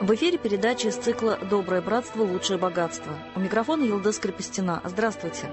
В эфире передача из цикла «Доброе братство. Лучшее богатство». У микрофона Йылдыз Крепостина. Здравствуйте.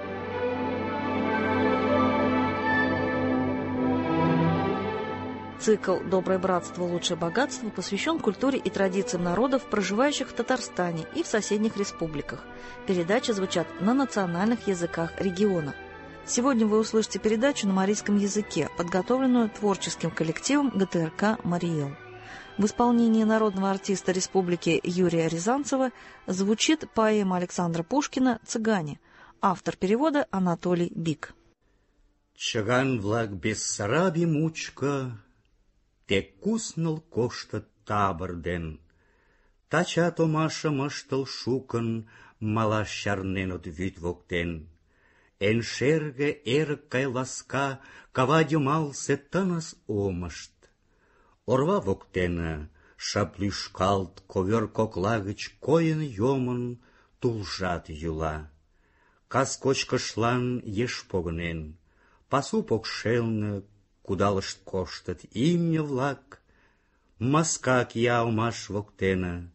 Цикл «Доброе братство. Лучшее богатство» посвящен культуре и традициям народов, проживающих в Татарстане и в соседних республиках. Передачи звучат на национальных языках региона. Сегодня вы услышите передачу на марийском языке, подготовленную творческим коллективом ГТРК «Мариэл». В исполнении народного артиста республики Юрия Рязанцева звучит поэма Александра Пушкина «Цыгане». Автор перевода Анатолий Бик. Чыган-влак Бессараби мучко тек кусныл коштыт табыр ден. Тачат омашым ыштыл шукын, малаш чарненыт вӱд воктен. Эн шерге эрык гай ласка кава йымалсе тыныс омышт. Орва воктене шып лӱшкалт, ковёр кокла гыч койын йомын, тулжат йӱла. Кас кочкышлан еш погынен, пасу покшелне кудалышт коштыт имне-влак, маска кия омаш воктене.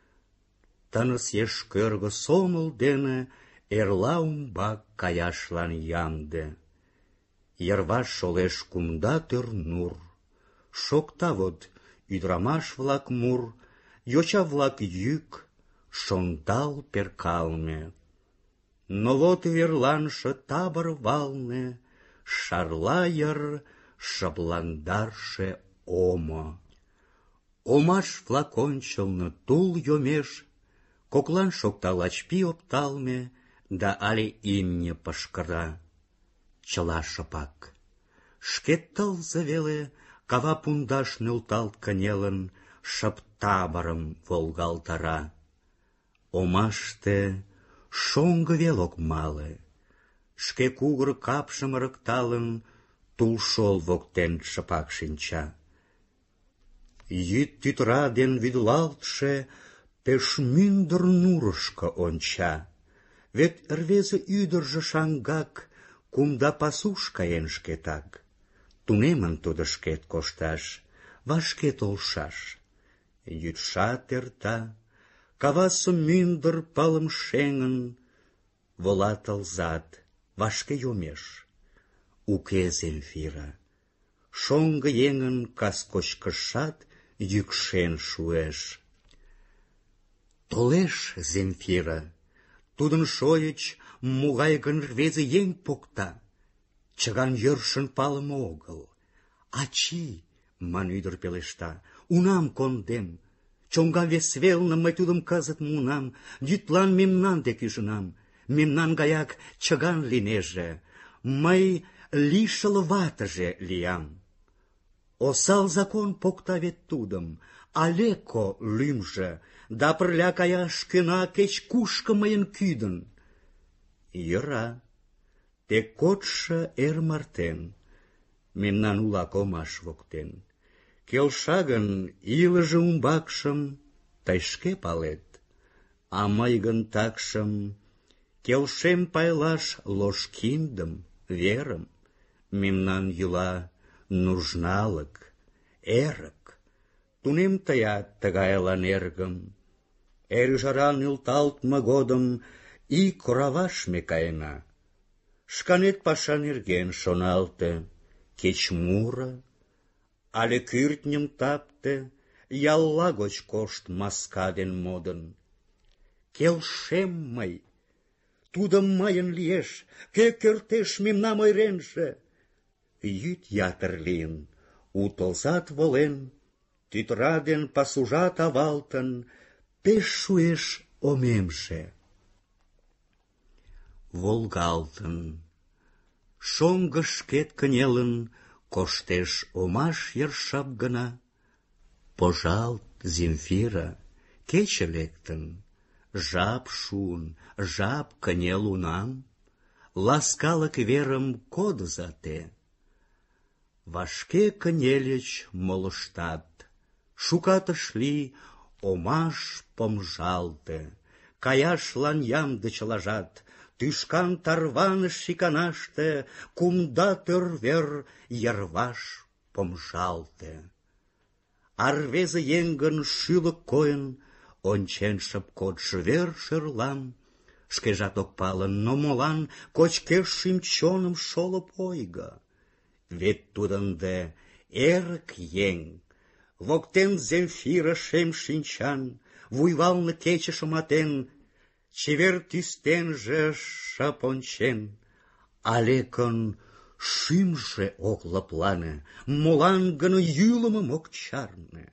Тыныс еш кӧргӧ сомыл дене эрла умбак каяшлан ямде. Йырваш шолеш кумда тӧр нур. Шокта вот ӱдырамаш-влак мур, йоча-влак йӱк, шонтал перкалме. Но вот верланше табор валне шарла йыр шыпландарше омо. Омаш-влак ончылно тул йомеш, коклан шокта лач пий опталме, да але имне пышкыра. Чыла шыпак. Шке тылзе веле кава пундаш нӧлталт кынелын, шып таборым волгалтара. Омаште шоҥго вел ок мале, шке кугыр капшым ырыкталын, тулшол воктен шыпак шинча. Йӱд тӱтыра ден вӱдылалтше пеш мӱндыр нурышко онча. Вет рвезе ӱдыржӧ шаҥгак кумда пасуш каен шкетак. Тунемын тудо шкет кошташ, вашке толшаш. Йӱдшат эрта, кавасе мӱндыр пылым шеҥын, вола тылзат, вашке йомеш. Уке Земфира. Шоҥго еҥын кас кочкышат йӱкшен шуэш. Толеш Земфира. Тудын шойыч могай гын рвезе еҥ покта. Чыган йӧршын палыме огыл. «Ачий», — ман ӱдыр пелешта, — «унам кондем. Чоҥга вес велне мый тудым кызыт муынам, йӱдлан мемнан дек ӱжынам. Мемнан гаяк чыган лийнеже. Мый лишыл ватыже лиям». Осал закон покта вет тудым, Алеко лӱмжӧ, да пырля каяш кӧна кеч-кушко мыйын кӱдын. Йӧра. Тек кодшо эр мартен, мемнан улак омаш воктен. Келша гын илыже умбакшым тый шке палет, а мый гын такшым келшем пайлаш лош киндым, верым. Мемнан йӱла нужналык, эрык. Тунем тыят тыгайлан, эргым. Эр ӱжара нӧлталтме годым ик ораваш ме каена. Шканет паша нерген шоналте, кеч муро, але кӱртньым тапте, ялла гоч кошт маска ден модын. Келшем мый, тудо мыйын лиеш, кӧ кертеш мемнам ойыренже. Йӱд ятыр лийын, у тылзат волен, тӱтыра ден пасужат авалтын, пеш шуэш омемже. Волгалтын. Шоҥго шкет кынелын, коштеш омаш йыр шып гына. Пожалт, Земфира, кече лектын, жап шуын, жап кынел унам. Ласкалык верым кодыза те. Вашке кынельыч молыштат, шукат ыш лий, омаш помжалте. Каяшлан ямде чылажат, тӱшкан тарваныш иканаште, кумда тӧр вер йырваш помжалте. А рвезе еҥ гын шӱлык койын, Ончен шып кодшо вер шӧрлам, шкежат ок пале, но молан кочкеш шӱм-чоным шолып ойго. Вет тудо ынде эрык еҥ, воктен Земфира шем шинчан, вуйвалне кече шыматен, чевер тӱстенже шып ончен, Алекын шӱмжӧ ок лыплане, молан гын йӱлымым ок чарне.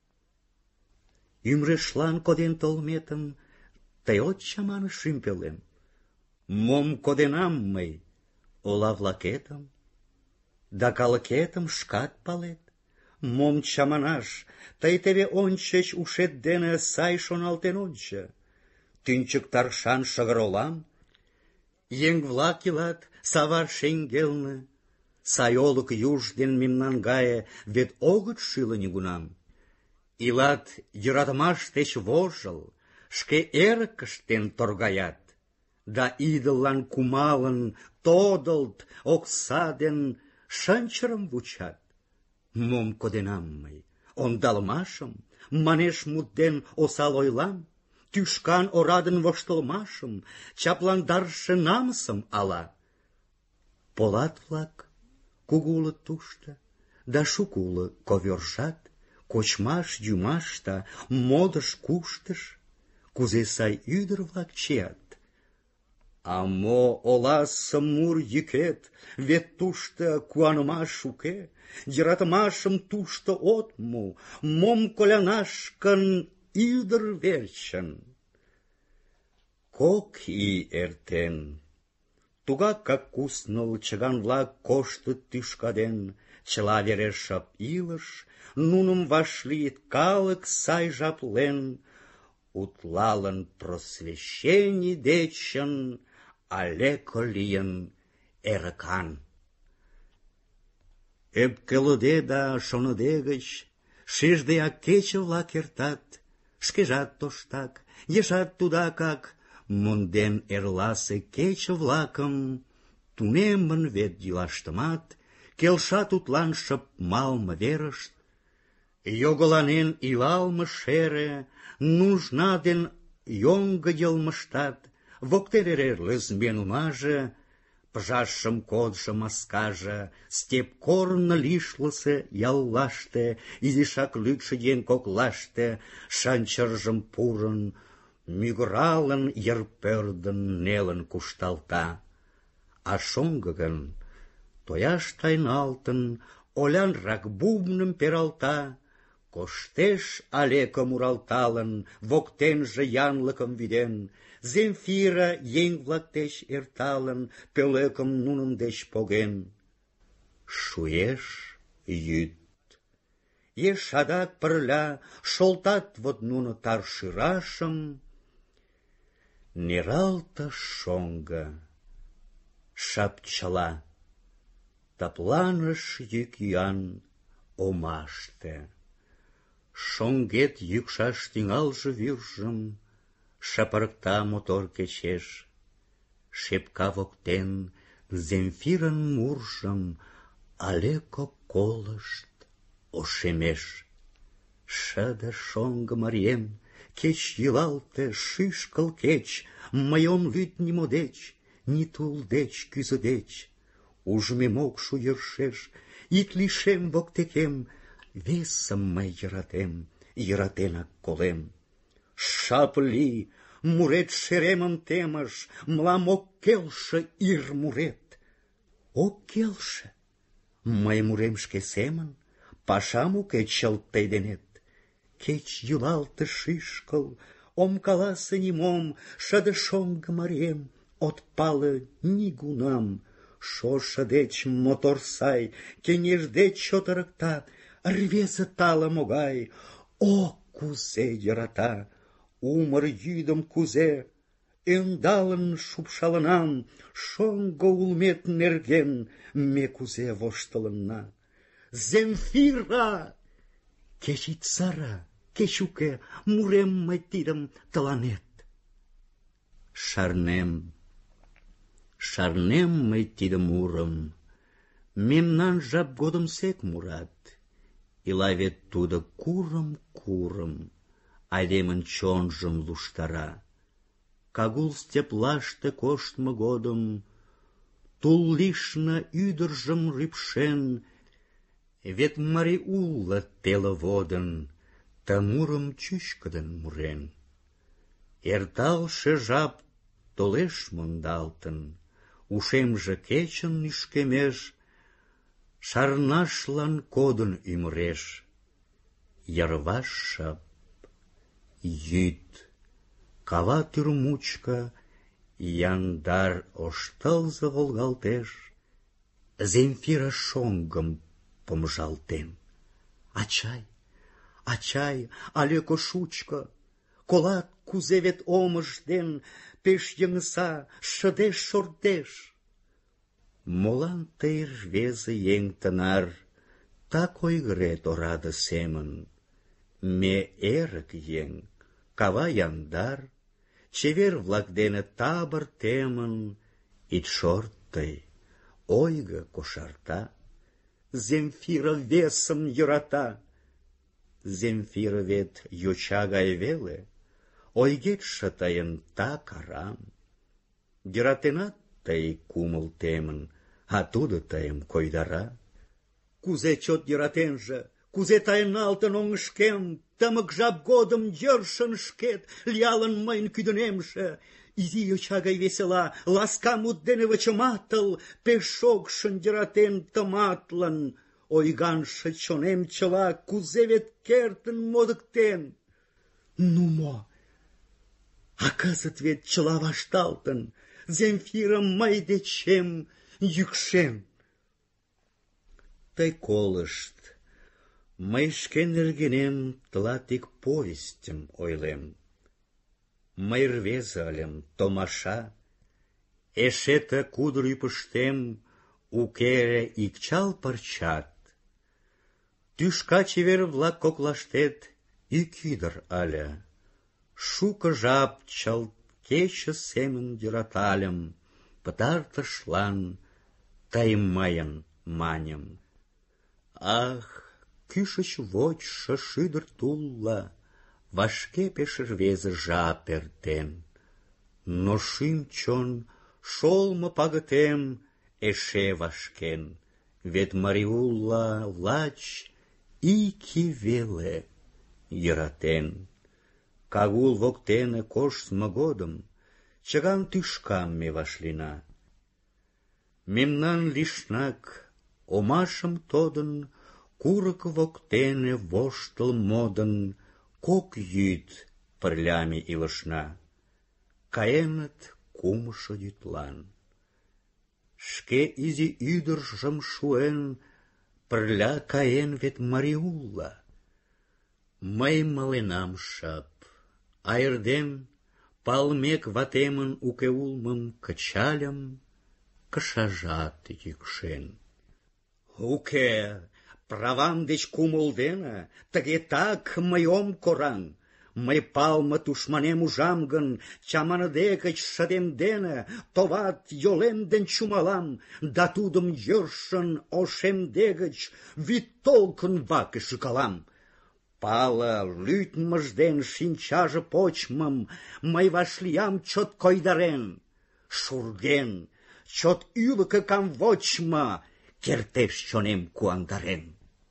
Ӱмырешлан коден толметым тый от чамане шӱм пелем. Мом коденам мый ола-влакетым, да калыкетым шкат палет. Мом чаманаш, тый теве ончыч ушет дене сай шоналтен ончо. Тӱнчык таршан шыгыр олам, еҥ-влак илат савар шеҥгелне, сай олык юж ден мемнан гае вет огыт шӱлӧ нигунам. Илат йӧратымаш деч вожыл, шке эрыкыштен торгаят, да идыллан кумалын, тодылт, окса ден шынчырым вучат. Мом коденам мый? Ондалмашым, манеш мут ден осал ойлам, тӱшкан орадын воштылмашым, чапландарше намысым ала? Полат-влак кугу улыт тушто, да шуко уло ковёржат, кочмаш-йӱмашта, модыш-куштыш, кузе сай ӱдыр-влак чият. А мо оласе мур йӱкет, вет тушто куанымаш уке, йӧратымашым тушто от му, мом колянаш гын ӱдыр верчын. Кок ий эртен. Тугакак кусныл чыган-влак коштыт тӱшка ден, чыла вере шып илыш, нуным вашлийыт калык сай жаплен, утлалын просвещений дечын, Алеко лийын эрыкан. Ӧпкелыде да шоныде гыч шиждеак кече-влак эртат, шкежат тоштак, ешат тудакак, монден эрласе кече-влакым, тунемын вет йӱлаштымат, келша тудлан шып малме верышт. Йогыланен илалме шере, нужна ден йоҥго йылмыштат, воктен эре лӧзмӧн унаже, пыжашым кодшо маскаже, степ корно лишылысе яллаште, изишак лӱдшӧ еҥ коклаште, шанчыржым пурын, мӱгыралын, йыр пӧрдын, нелын кушталта. А шоҥго гын, тояш тайналтын, олянрак бубным пералта, коштеш Алеко муралталын, воктенже янлыкым вӱден, Земфира еҥ-влак деч эрталын, пӧлекым нунын деч поген. Шуэш йӱд. Еш адак пырля шолтат вот нуно тар шӱрашым. Нералта шоҥго, шапчыла, тапланыш йӱк-йӱан омаште. Шоҥгет йӱкшаш тӱҥалже вӱржым, шапырыкта мотор кечеш. Шепка воктен Земфирын муржым Алеко колышт ошемеш. Шыде шоҥго марием, кеч йӱлалте шӱшкыл кеч, мый ом лӱд нимо деч, ни тул деч, кӱзӧ деч. Ужмем ок шу йӧршеш, ик лишем воктекем, весым мый йӧратем, йӧратенак колем. Шап лий, мурет шеремым темыш, мылам ок келше ир мурет. Ок келше? Мый мурем шке семын, пашам уке чылт тый денет. Кеч йӱлалте шӱшкыл, ом каласе нимом, шыде шоҥго марием, от пале нигунам. Шошо деч мотор сай, кеҥеж деч чот ырыкта, рвезе тале могай, о, кузе йӧрата! Умыр йӱдым кузе ӧндалын шупшалынам, шоҥго улмет нерген ме кузе воштылынна. Земфира! Кеч ит сыре, кеч уке, мурем мый тидым тыланет. Шарнем мый тиде мурым, мемнан жап годымсек мурат. Ила вет тудо курым-курым, айдемын чонжым луштара. Кагул степлаште коштмо годым тул лишне ӱдыржым рӱпшен, вет марий уло теле водын ты мурым чӱчкыдын мурен. Эрталше жап толеш мондалтын, ушемже кечын ишкемеш, шарнашлан кодын ӱмыреш. Йырваш шып, йӱд, кава тӱр мучко яндар ош тылзе волгалтеш, Земфира шоҥгым помыжалтен. Ачай, ачай, алеко шучко, колат, кузе вет омыж ден пеш йыҥыса, шыдеш-шортеш. Молан тый, рвезе еҥ тынар, так ойгырет ораде семын? Ме эрык еҥ, кава яндар, чевер-влак дене табор темын, ит шорт тый, ойго кошарта. Земфира весым йӧрата. Земфира вет йоча гай веле, ойгетше тыйын так арам. Йӧратенат тый кумыл темын, а тудо тыйым койдара. Кузе чот йӧратенже, кузе тайналтын оҥышкем, тымык жап годым йӧршын шкет, лиялын мыйын кӱдынемже. Изи йоча гай весела, ласка мут дене вычыматыл, пеш шокшын йӧратен тыматлын. Ойганше чонем чыла, кузе вет кертын модыктен. Ну мо? А кызыт вет чыла вашталтын, Земфира мый дечем йӱкшен. Тый колышт, мый шке нергенем тылат ик повестьым ойлем. Мый рвезе ыльым, томаша, эше ты кудыр ӱпыштем уке ик чал пырчат. Тӱшка чевер-влак коклаштет ик ӱдыр ыле. Шуко жап чылт кече семын йӧратальым, пытартышлан тый мыйын маньым. Ах, кӱшыч вочшо шӱдыр тулла, вашке пеш рвезе жап эртен. Но шӱм-чон шолмо пагытем эше вашкен, вет марий улла лач ик ий веле йӧратен. Кагул воктене коштмо годым чыган тӱшкам ме вашлийна. Мемнан лишнак омашым тодын, курык воктене воштыл модын, кок йӱд пырля ме илышна. Каеныт кумшо йӱдлан. Шке изи ӱдыржым шуэн, пырля каен вет марий улла. Мый маленам шып, а эрден, палмек ватемын уке улмым кычальым, кышажат йӱкшен. Уке, правам деч кумыл дене, тыге так мый ом кораҥ. Мый палме тушманем ужам гын, чаманыде гыч шыдемдене, товат, йолем ден чумалам, да тудым йӧршын ошемде гыч вӱд толкын ваке шӱкалам. Пале лӱдмыж ден шинчаже почмым мый вашлиям чот койдарен. Шурген, чот ӱлыкӧ камвочмо кертеш чонем куандарен.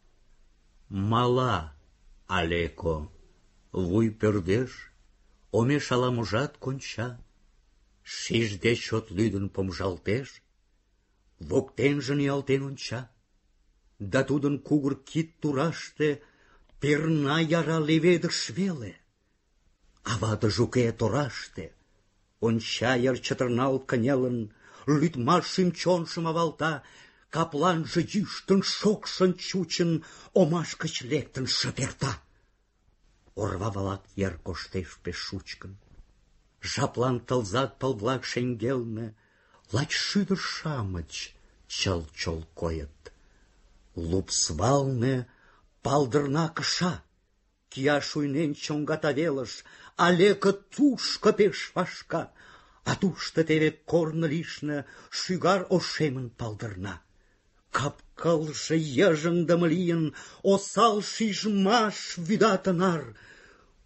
Мала Алеко, вуй пӧрдеш, омеш ала-можат конча. Шижде чот лӱдын помыжалтеш, воктенже ниялтен онча. Да тудын кугыр кид тураште перна яра леведыш веле. А ватыже уке тораште, онча йыр чытырналт кынелын, лӱдмаш шӱм-чонжым авалта, капланже йӱштын, шокшын чучын, омаш гыч лектын шып эрта. Орва-влак йыр коштеш пеш шучкын. Жаплан тылзат пыл-влак шеҥгелне лач шӱдыр-шамыч чыл-чол койыт. Лупс валне палдырна кыша, кия шуйнен чоҥгата велыш, Алеко тушко пеш вашка, а тушто теве корно лишне шӱгар ошемын палдырна. Кап-кылже йыжыҥдыме лийын, осал шижмаш вӱда тынар.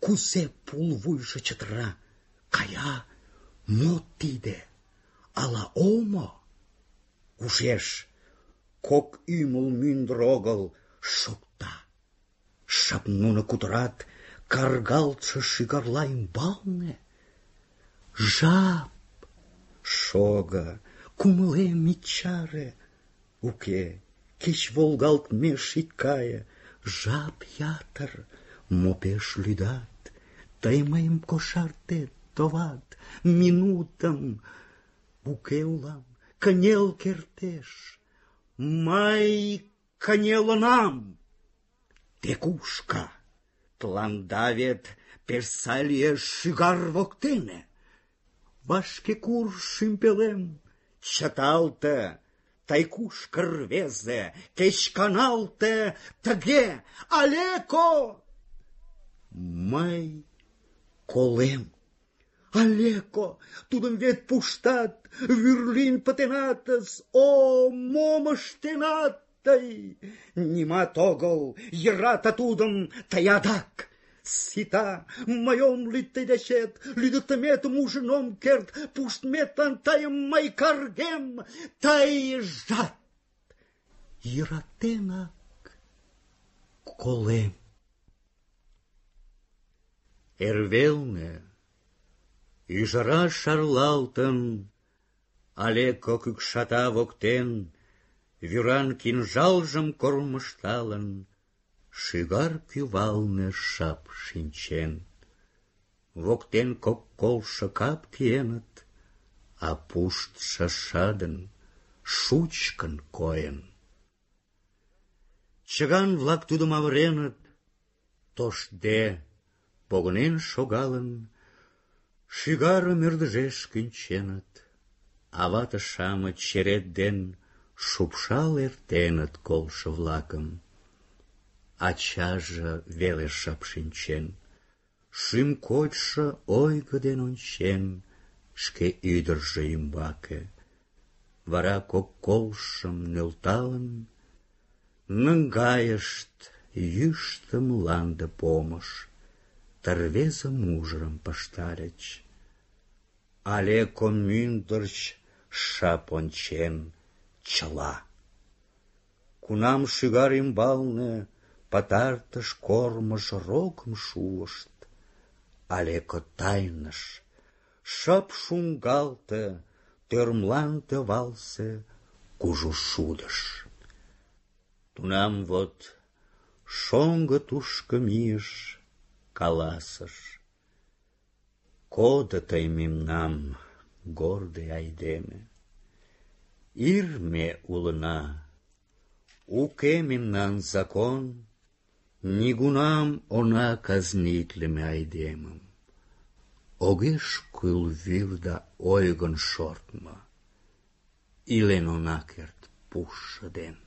кусе пулвуйша чатра, кая мотиде, ала омо. Ушеш, кок имул мünдрогал шокта. Шапнуна кутрат, каргалча шигарла имбалне. Жаб, шога, кумле мичаре, уке, кеч волгалт меш иткая, жаб ятар, мопеш лидат, таймаим кошарте товат, минутам, уке улам, канел кертеш, май канело нам. Текушка, тландавет персалия шигар воктене. Вашке кур шимпелем, чаталте, тайкушка рвезе, кеч каналте, таге, алеко. Май колем, алеко, тудым вет пуштат, вюрлин патенатас, о, момаштенаттай. Нимат огыл, ерата тудым, таядак. Сита, майом литтедешет, лидыктымет мужином керт, пуштметлан тайым май каргем, тай жат. Иратенак колем. Эрвелне, ижара шарлалтын, алеко кӱкшата воктен, вӱран кинжалжым кормыжталын, шӱгар кӱвалне шап шинчен. Воктен кок колшо кап киеныт, а пушт шашадын, шучкын койын. Чыган-влак тудым авыреныт, тоштде, погынен шогалын, шӱгарым ӧрдыжеш кӱнченыт, а вате-шамыч черет ден шупшал эртеныт колшо-влакым. Ачаже веле шып шинчен, шӱм кочшо ойго ден ончен шке ӱдыржӧ ӱмбаке. Вара кок колшым нӧлталын, наҥгайышт йӱштӧ мланде помыш, ты рвезе мужырым пыштальыч. Алеко мӱндырч шып ончен чыла. Кунам шӱгар ӱмбалне пытартыш кормыж рокым шуышт, алеко тайныш, шып шуҥгалте тӧр мланде валсе кужу шудыш. Тунам вот шоҥго тушко мийыш, каласыш: «Кодо тый мемнам, гордый айдеме, ир ме улына, уке мемнан закон, нигунам она казнитлыме айдемым. Огеш кӱл вӱр да ойгын шортмо, илен она керт пушшо ден».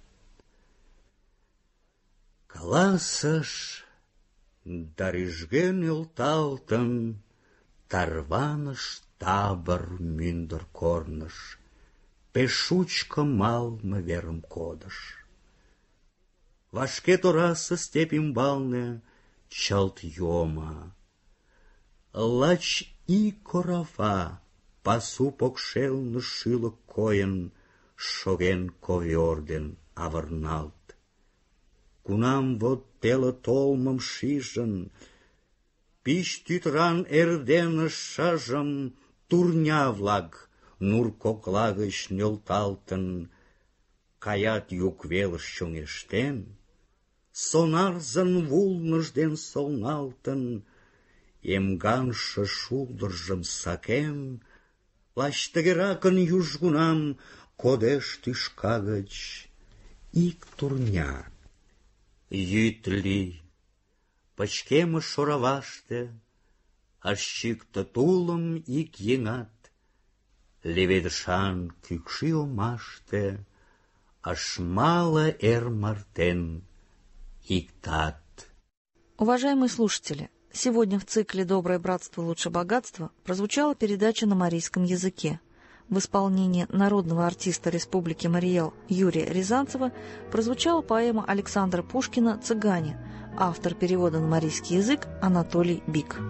Каласыш, да рӱжге нӧлталтын, тарваныш табор мӱндыр корныш, пеш шучко малме верым кодыш. Вашке торасе степь ӱмбалне чылт йомо. Лач ик орава пасу покшелне шӱлык койын шоген ковёр ден авырналт. Кунам вот теле толмым шижын, пич тӱтыран эрдене шыжым турня-влак нур кокла гыч нӧлталтын, каят юг велыш чоҥештен, сонарзын вулныж ден солналтын, эмгаҥше шулдыржым сакен, лач тыгеракын южгунам кодеш тӱшка гыч ик турня. Йӱд лий, пычкемыш ораваште, ыш чӱктӧ тулым ик еҥат, леведышан кӱкшӱ омаште ыш мале эр мартен иктат. Уважаемые слушатели, сегодня в цикле «Доброе братство лучше богатства» прозвучала передача на марийском языке. В исполнении народного артиста Республики Марий Эл Юрия Рязанцева прозвучала поэма Александра Пушкина «Цыгане», Автор перевода на марийский язык Анатолий Бик.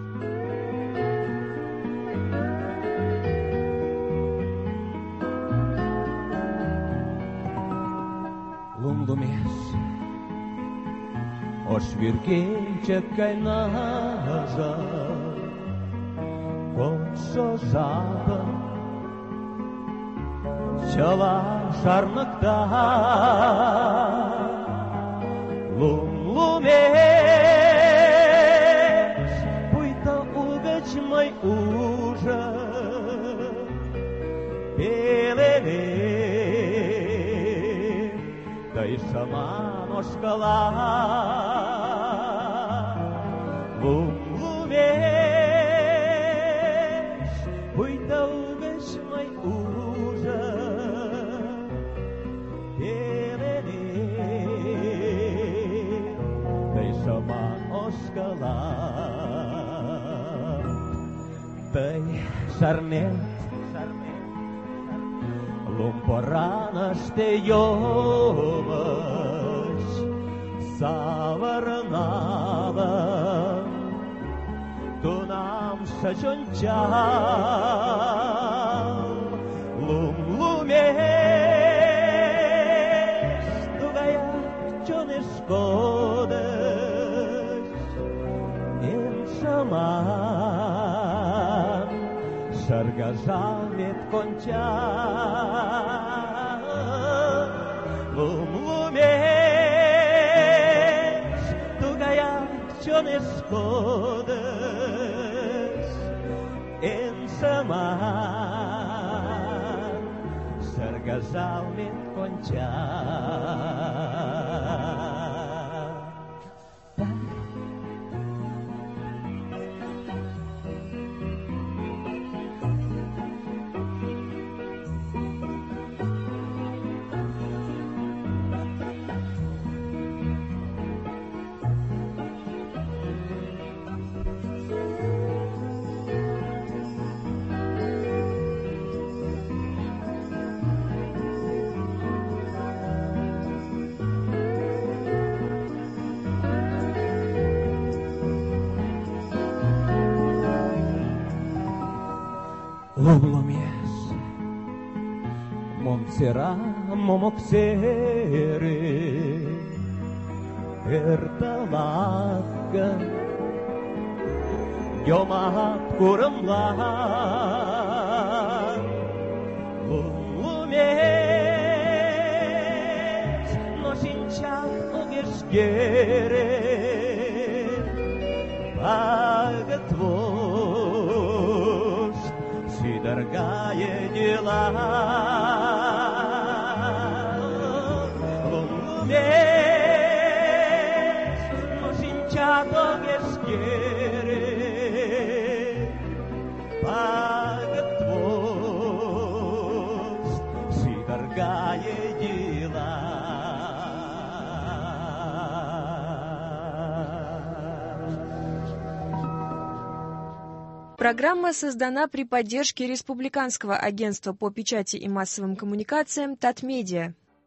Oșvirghince cai naza, com sozaba, ceva șarnăcta, lumezi, uita ugăci mai ușă, pelele, dai sama noșcăla, lumezi, uita ugăci mai ușă, pelele, dai sama noșcăla, dai sarnet, lumporana șteiomăci, savărnava, tu n-am șăcionceam, lumezi, tu gaia ce ne școdăci, în șaman, șargăjamet conceam, lumezi, tu gaia ce ne școdăci, în șaman, șargăjamet conceam. Lumlumies, mums yra momokseri ir talaka, jom apkuram lan. Lumlumies, no sinčia ogešgeri, pagatvoš, дорогая дела, lumezi, nu sinceato gheschere, pagătvost și dорогая дела. Программа создана при поддержке Республиканского агентства по печати и массовым коммуникациям «Татмедиа».